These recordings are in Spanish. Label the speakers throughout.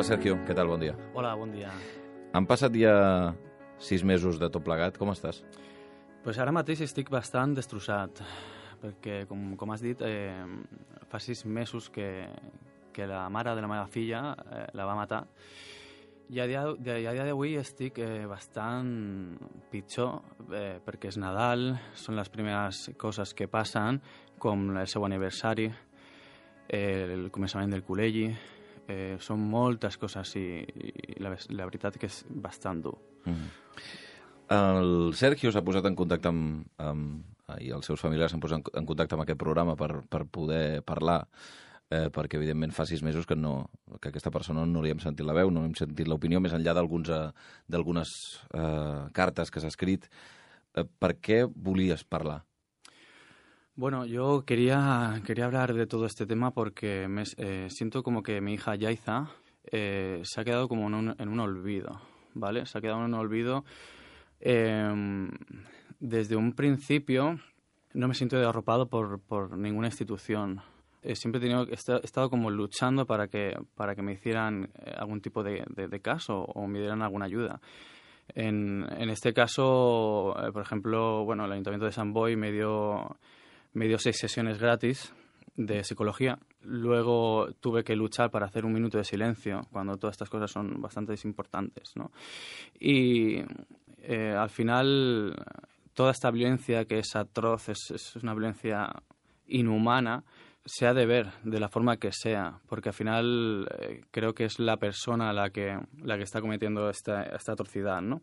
Speaker 1: Hola, Sergio, què tal? Bon dia.
Speaker 2: Hola, bon dia.
Speaker 1: Han passat ja 6 mesos de tot plegat. Com estàs?
Speaker 2: Pues ara mateix estic bastant destrossat, perquè, com has dit, fa 6 mesos que la mare de la meva filla la va matar. I a dia d'avui estic bastant pitjor, perquè és Nadal, són les primeres coses que passen, com el seu aniversari, el començament del col·legi, són moltes coses i la veritat que és bastant dur.
Speaker 1: El Sergio s'ha posat en contacte i els seus familiars s'han posat en contacte amb aquest programa per poder parlar, perquè evidentment fa 6 mesos que aquesta persona no li hem sentit la veu, no hem sentit l'opinió, més enllà d'algunes cartes que s'ha escrit. Per què volies parlar?
Speaker 2: Bueno, yo quería hablar de todo este tema porque siento como que mi hija Yaiza se ha quedado como en un olvido, ¿vale? Se ha quedado en un olvido. Desde un principio no me siento arropado por ninguna institución. Siempre he estado como luchando para que me hicieran algún tipo de caso o me dieran alguna ayuda. En este caso, por ejemplo, bueno, el Ayuntamiento de Sant Boi me dio 6 sesiones gratis de psicología. Luego tuve que luchar para hacer 1 minuto de silencio, cuando todas estas cosas son bastante importantes, ¿no? Y al final, toda esta violencia que es atroz, es una violencia inhumana, se ha de ver de la forma que sea, porque al final creo que es la persona la que està cometiendo esta atrocidad, ¿no?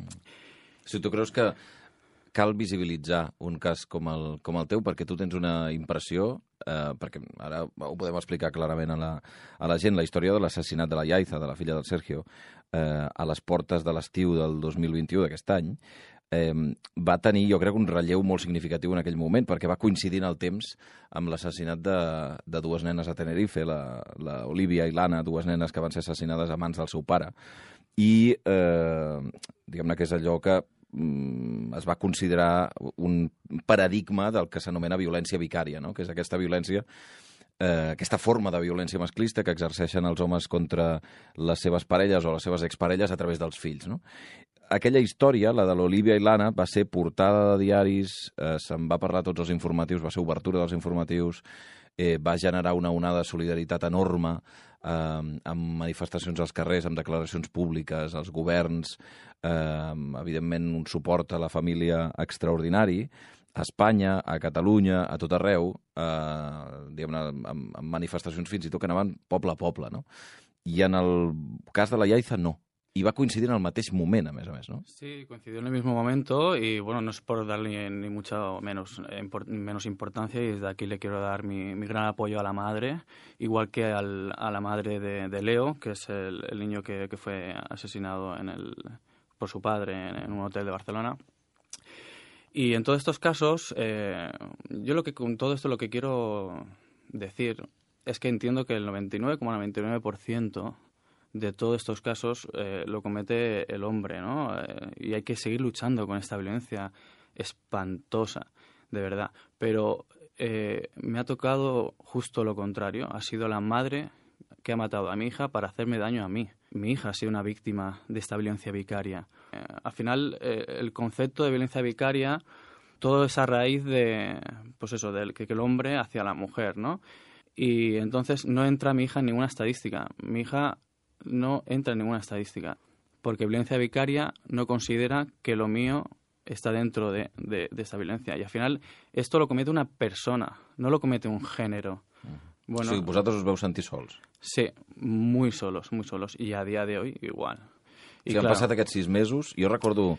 Speaker 1: Si tu creus que cal visibilitzar un cas com el teu, perquè tu tens una impressió, perquè ara ho podem explicar clarament a la gent, la història de l'assassinat de la Yaiza, de la filla del Sergio, a les portes de l'estiu del 2021 d'aquest any, va tenir, jo crec, un relleu molt significatiu en aquell moment, perquè va coincidir en el temps amb l'assassinat de 2 nenes a Tenerife, la Olivia i l'Anna, 2 nenes que van ser assassinades a mans del seu pare. I diguem-ne que és allò que es va considerar un paradigma del que s'anomena violència vicària, no? Que és aquesta violència, aquesta forma de violència masclista que exerceixen els homes contra les seves parelles o les seves exparelles a través dels fills, no? Aquella història, la de l'Olivia i l'Anna, va ser portada de diaris, se'n va parlar a tots els informatius, va ser obertura dels informatius, va generar una onada de solidaritat enorme, amb manifestacions als carrers, amb declaracions públiques, als governs, evidentment un suport a la família extraordinari, a Espanya, a Catalunya, a tot arreu, diguem-ne, amb manifestacions fins i tot que anaven poble a poble, no? I en el cas de la Yaiza, no. Y va a coincidir en el mateix moment, a més, ¿no?
Speaker 2: Sí, coincidió en el mismo momento y, bueno, no es por darle ni mucho menos importancia, y desde aquí le quiero dar mi gran apoyo a la madre, igual que a la madre de Leo, que es el niño que fue asesinado por su padre en un hotel de Barcelona. Y en todos estos casos, con todo esto lo que quiero decir es que entiendo que el 99,99% de todos estos casos lo comete el hombre, ¿no? Y hay que seguir luchando con esta violencia espantosa, de verdad. Pero me ha tocado justo lo contrario. Ha sido la madre que ha matado a mi hija para hacerme daño a mí. Mi hija ha sido una víctima de esta violencia vicaria. Al final, el concepto de violencia vicaria, todo es a raíz de, pues eso, del que el hombre hacia la mujer, ¿no? Y entonces no entra mi hija en ninguna estadística. Mi hija no entra en ninguna estadística, porque violencia vicaria no considera que lo mío está dentro de esta violencia. Y al final esto lo comete una persona, no lo comete un género. Bueno,
Speaker 1: sí, vosaltres us veu sentir sols.
Speaker 2: Sí, muy solos, y a día de hoy igual.
Speaker 1: I han passat aquests 6 mesos. Jo recordo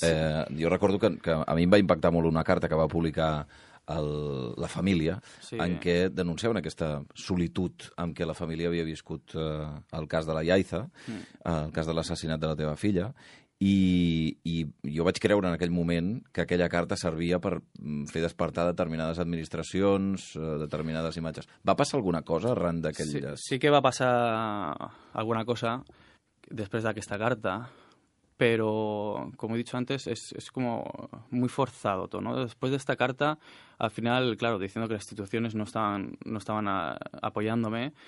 Speaker 1: que a mi em va impactar molt una carta que va publicar la família, sí, en què denunciaven aquesta solitud amb què la família havia viscut el cas de la Yaiza, el cas de l'assassinat de la teva filla, i jo vaig creure en aquell moment que aquella carta servia per fer despertar determinades administracions, determinades imatges. Va passar alguna cosa arran d'aquell...
Speaker 2: Sí que va passar alguna cosa després d'aquesta carta, pero, como he dicho antes, es como muy forzado todo, ¿no? Después de esta carta, al final, claro, diciendo que las instituciones no estaban apoyándome,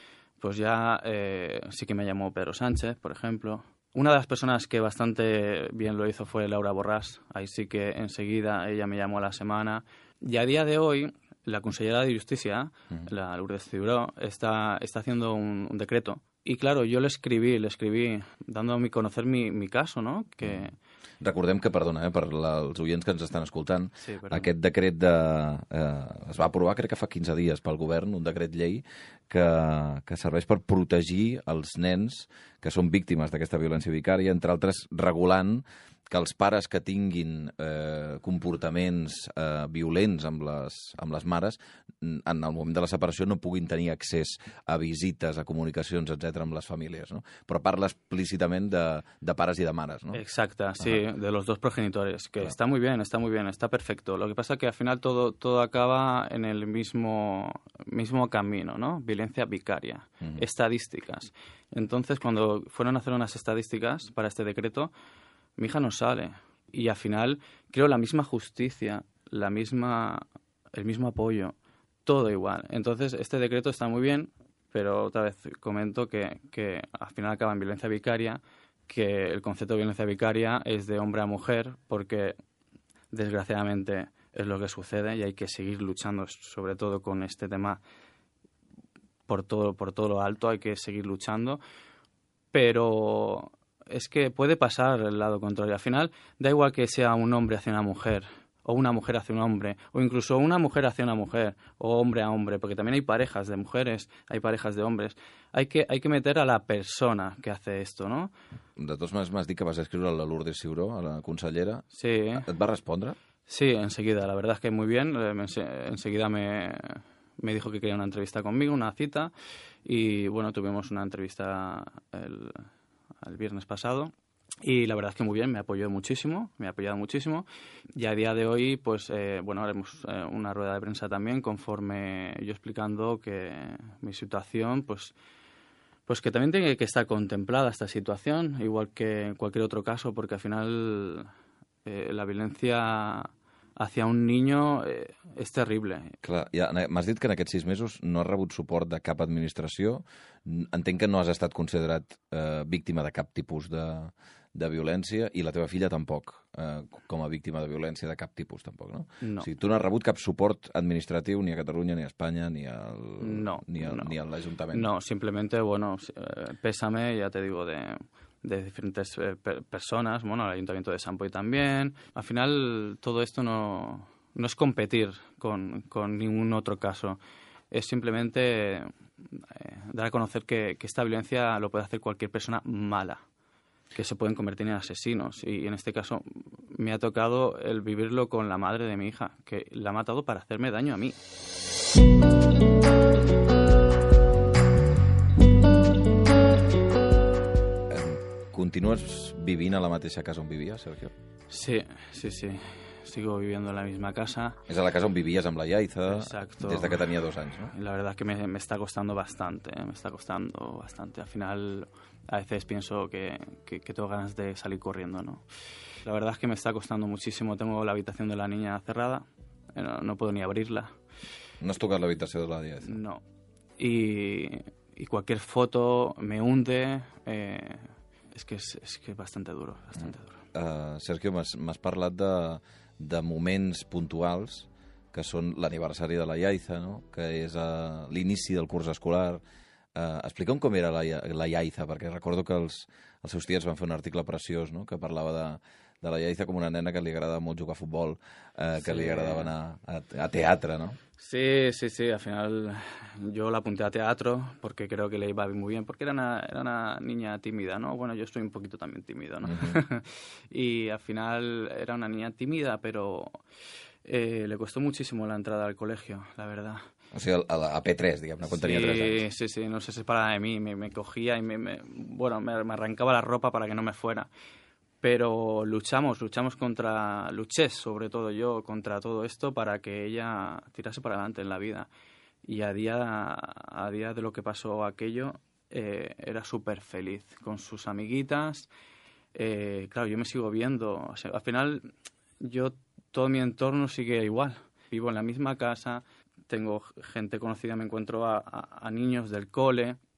Speaker 2: pues ya sí que me llamó Pedro Sánchez, por ejemplo. Una de las personas que bastante bien lo hizo fue Laura Borràs. Ahí sí que enseguida ella me llamó a la semana. Y a día de hoy, la consellera de Justicia, la Lourdes Ciuró, está haciendo un decreto. Y claro, yo le escribí dando a conocer mi caso, ¿no? Que...
Speaker 1: Recordem que, perdona, per als oients que ens estan escoltant,
Speaker 2: sí,
Speaker 1: aquest decret es va aprovar, crec que fa 15 dies, pel govern, un decret llei que serveix per protegir els nens que són víctimes d'aquesta violència vicària, entre altres regulant que els pares que tinguin comportaments violents amb les mares, en el moment de la separació no puguin tenir accés a visites, a comunicacions, etc amb les famílies, ¿no? Però parla explícitament de pares y de mares, ¿no?
Speaker 2: Exacto, sí, de los dos progenitores, que está muy bien, está perfecto. Lo que pasa es que al final todo acaba en el mismo camino, ¿no? Violencia vicaria, estadísticas. Entonces, cuando fueron a hacer unas estadísticas para este decreto, mi hija no sale. Y al final, creo la misma justicia, el mismo apoyo, todo igual. Entonces, este decreto está muy bien, pero otra vez comento que al final acaba en violencia vicaria, que el concepto de violencia vicaria es de hombre a mujer, porque desgraciadamente es lo que sucede y hay que seguir luchando, sobre todo con este tema, por todo lo alto, hay que seguir luchando. Pero es que puede pasar el lado contrario. Al final, da igual que sea un hombre hacia una mujer, o una mujer hacia un hombre, o incluso una mujer hacia una mujer, o hombre a hombre, porque también hay parejas de mujeres, hay parejas de hombres. Hay que meter a la persona que hace esto, ¿no?
Speaker 1: De totes maneres, m'has dit que vas escriure a la Lourdes Ciuró, a la consellera.
Speaker 2: Sí.
Speaker 1: Et va respondre?
Speaker 2: Sí, enseguida. La verdad es que muy bien. Enseguida me dijo que quería una entrevista conmigo, una cita, y bueno, tuvimos una entrevista el viernes pasado. Y la verdad es que muy bien, me ha apoyado muchísimo y a día de hoy pues haremos una rueda de prensa también conforme yo explicando que mi situación pues que también tiene que estar contemplada esta situación, igual que en cualquier otro caso, porque al final la violencia hacia un niño és terrible.
Speaker 1: Clar, ja, m'has dit que en aquests 6 mesos no has rebut suport de cap administració. Entenc que no has estat considerat víctima de cap tipus de violència i la teva filla tampoc, com a víctima de violència de cap tipus tampoc, no?
Speaker 2: No.
Speaker 1: O sigui, tu no has rebut cap suport administratiu ni a Catalunya, ni a Espanya, ni a l'Ajuntament.
Speaker 2: No, simplemente, pésame, ya te digo, de diferentes personas, el Ayuntamiento de Sampoy también. Al final, todo esto no es competir con ningún otro caso. Es simplemente dar a conocer que esta violencia lo puede hacer cualquier persona mala, que se pueden convertir en asesinos. Y en este caso me ha tocado el vivirlo con la madre de mi hija, que la ha matado para hacerme daño a mí.
Speaker 1: Continues vivint a la mateixa casa on vivies, Sergio?
Speaker 2: Sí. Sigo viviendo en la misma casa.
Speaker 1: És a la casa on vivies amb la Yaiza.
Speaker 2: Exacto.
Speaker 1: Des de que tenia 2 anys, ¿no?
Speaker 2: La verdad es que me está costando bastante, Al final, a veces pienso que tengo ganas de salir corriendo, ¿no? La verdad es que me está costando muchísimo. Tengo la habitación de la niña cerrada, no puedo ni abrirla.
Speaker 1: No has tocat l'habitació de la Yaiza?
Speaker 2: No. Y cualquier foto me hunde. Es que es bastante duro, duro.
Speaker 1: Sergio, m'has parlat de moments puntuals que són l'aniversari de la Yaiza, no? Que és l'inici del curs escolar. Explica'm com era la Yaiza, perquè recordo que els seus tiets van fer un article preciós, no? Que parlava de la Yaiza com una nena que li agradava molt jugar a futbol, que li agradava anar a teatre, ¿no?
Speaker 2: Sí, al final yo la apunté a teatro porque creo que le iba muy bien, porque era una niña tímida, ¿no? Bueno, yo estoy un poquito también tímido, ¿no? Uh-huh. Y al final era una niña tímida, pero le costó muchísimo la entrada al colegio, la verdad.
Speaker 1: O sigui, a P3, diguem-ne, quan tenia 3 anys.
Speaker 2: Sí, no se separaba de mí, me cogía y me arrancaba la ropa para que no me fuera. Pero luché sobre todo yo contra todo esto para que ella tirase para adelante en la vida. Y a día de lo que pasó aquello, era súper feliz con sus amiguitas. Claro, yo me sigo viendo. O sea, al final, todo mi entorno sigue igual. Vivo en la misma casa, tengo gente conocida, me encuentro a niños del cole.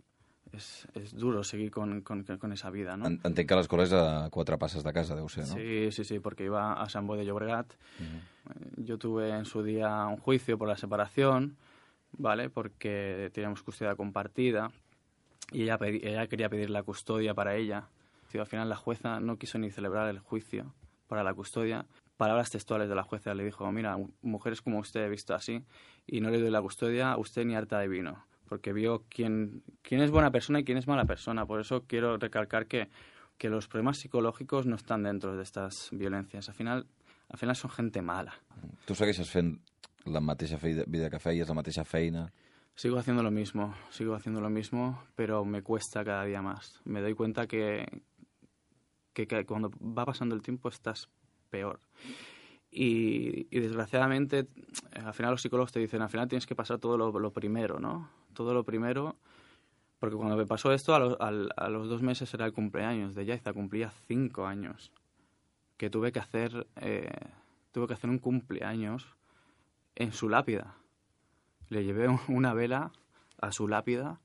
Speaker 2: es duro seguir con esa vida, ¿no?
Speaker 1: Entenc que l'escola és a 4 passes de casa, deu ser, no?
Speaker 2: Sí, porque iba a Sant Boi de Llobregat. Yo tuve en su día un juicio por la separación, ¿vale? Porque teníamos custodia compartida y ella quería pedir la custodia para ella. Al final la jueza no quiso ni celebrar el juicio para la custodia. Palabras textuales de la jueza, le dijo: mira, mujeres como usted he visto así y no le doy la custodia a usted ni harta de vino, porque vio quién es buena persona y quién es mala persona. Por eso quiero recalcar que los problemas psicológicos no están dentro de estas violencias. Al final son gente mala.
Speaker 1: Tu segueixes fent la mateixa vida que feies, la mateixa feina?
Speaker 2: Sigo haciendo lo mismo, pero me cuesta cada día más. Me doy cuenta que cuando va pasando el tiempo estás peor. Y desgraciadamente, al final los psicólogos te dicen, al final tienes que pasar todo lo primero, ¿no? Todo lo primero, porque cuando me pasó esto, a los 2 meses era el cumpleaños de Yaiza, cumplía 5 años, que tuve que hacer un cumpleaños en su lápida. Le llevé una vela a su lápida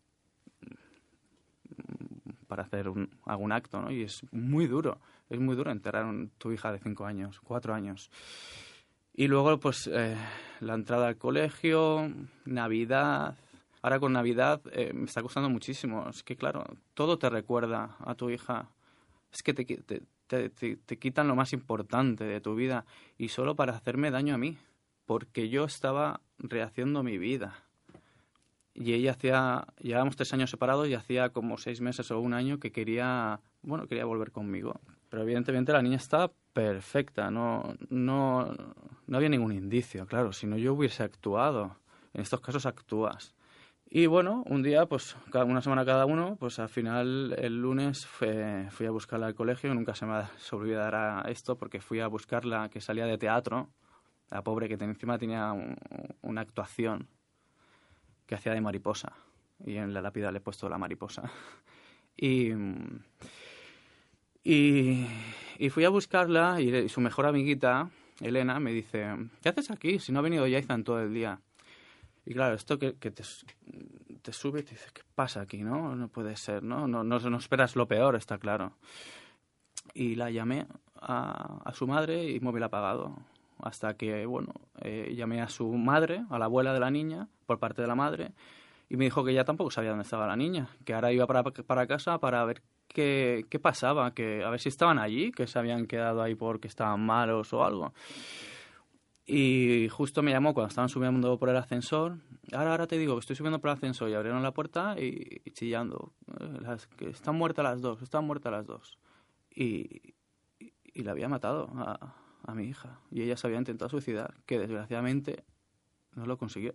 Speaker 2: para hacer algún acto, ¿no? Y es muy duro enterrar a tu hija de 5 años, 4 años. Y luego, pues, la entrada al colegio, Navidad. Ahora con Navidad me está costando muchísimo. Es que, claro, todo te recuerda a tu hija. Es que te quitan lo más importante de tu vida y solo para hacerme daño a mí, porque yo estaba rehaciendo mi vida. Y ella llevábamos 3 años separados y hacía como 6 meses o 1 año que quería volver conmigo. Pero evidentemente la niña estaba perfecta, no había ningún indicio, claro, si no yo hubiese actuado. En estos casos actúas. Y bueno, un día, pues una semana cada uno, pues al final el lunes fui a buscarla al colegio. Nunca se me olvidará esto, porque fui a buscarla, que salía de teatro, la pobre, que encima tenía una actuación que hacía de mariposa, y en la lápida le he puesto la mariposa. Y fui a buscarla y su mejor amiguita, Elena, me dice: ¿qué haces aquí si no ha venido Yaiza en todo el día? Y claro, esto que te sube y te dice: ¿qué pasa aquí? No puede ser, no esperas lo peor, está claro. Y la llamé a su madre y móvil apagado. Hasta que, llamé a su madre, a la abuela de la niña, por parte de la madre, y me dijo que ella tampoco sabía dónde estaba la niña, que ahora iba para casa para ver qué pasaba, que a ver si estaban allí, que se habían quedado ahí porque estaban malos o algo. Y justo me llamó cuando estaban subiendo por el ascensor. Ahora te digo que estoy subiendo por el ascensor, y abrieron la puerta y chillando. Que están muertas las dos. Y la había matado a mi hija. Y ella se había intentado suicidar, que desgraciadamente no lo consiguió.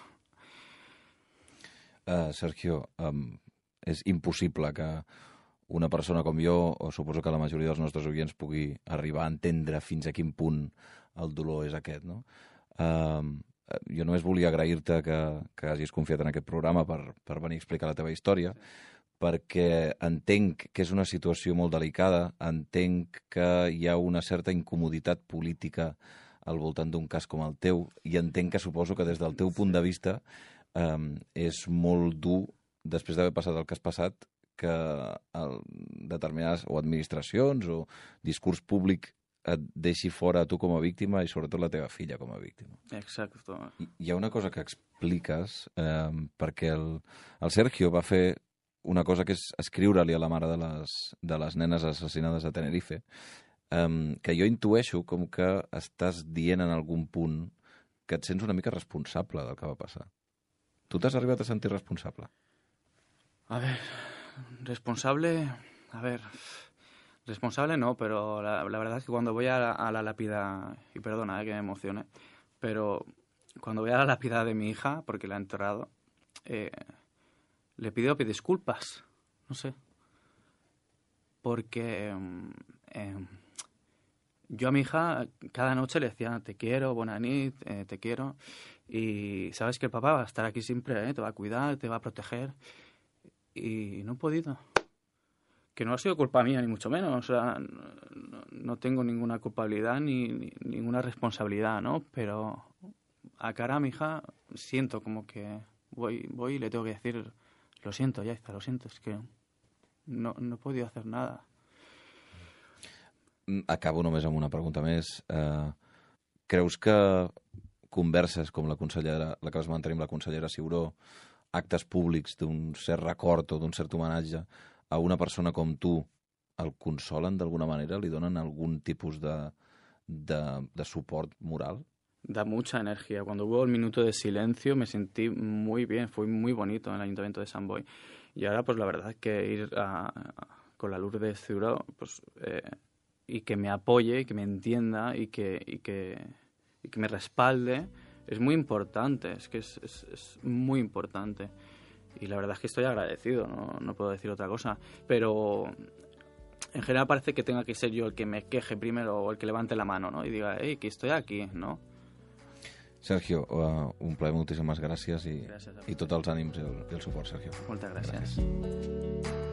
Speaker 1: Sergio, és impossible que una persona com jo, o suposo que la majoria dels nostres oients, pugui arribar a entendre fins a quin punt el dolor és aquest, no? Jo només volia agrair-te que hagis confiat en aquest programa per venir a explicar la teva història, perquè entenc que és una situació molt delicada, entenc que hi ha una certa incomoditat política al voltant d'un cas com el teu, i entenc que suposo que des del teu punt de vista és molt dur, després d'haver passat el que has passat, que determinades o administracions o discurs públic et deixi fora a tu com a víctima i sobretot la teva filla com a víctima.
Speaker 2: Exacto.
Speaker 1: Hi ha una cosa que expliques, perquè el Sergio va fer una cosa que és escriure-li a la mare de les nenes assassinades a Tenerife, que jo intueixo com que estàs dient en algun punt que et sents una mica responsable del que va passar. Tu t'has arribat a sentir responsable?
Speaker 2: A ver, responsable no, pero la verdad es que cuando voy a la lápida, y perdona que me emocione, pero cuando voy a la lápida de mi hija, porque la he enterrado, le pido disculpas, no sé, porque yo a mi hija cada noche le decía: te quiero, bona nit, te quiero, y sabes que el papá va a estar aquí siempre, te va a cuidar, te va a proteger, y no he podido. Que no ha sido culpa mía, ni mucho menos, o sea, no tengo ninguna culpabilidad ni ninguna responsabilidad, ¿no? Pero a cara a mi hija siento como que voy y le tengo que decir lo siento, Yaiza, lo siento, es que no he podido hacer nada.
Speaker 1: Acabo només amb una pregunta més. Creus que converses com la que vas mantenir amb la consellera Ciuró, actes públics d'un cert record o d'un cert homenatge a una persona com tu, el consolen d'alguna manera? Li donen algun tipus de suport moral?
Speaker 2: Da mucha energía. Cuando hubo el minuto de silencio me sentí muy bien, fue muy bonito en el Ayuntamiento de Sant Boi. Y ahora, pues la verdad es que ir con la Lourdes Ciuró, pues, y que me apoye, y que me entienda y que me respalde, es muy importante, es que es muy importante. Y la verdad es que estoy agradecido, no puedo decir otra cosa. Pero en general parece que tenga que ser yo el que me queje primero o el que levante la mano, ¿no? Y diga, hey, que estoy aquí, ¿no?
Speaker 1: Sergio, un plaer, moltíssimes gràcies i tots els ànims i el suport, Sergio.
Speaker 2: Moltes gràcies.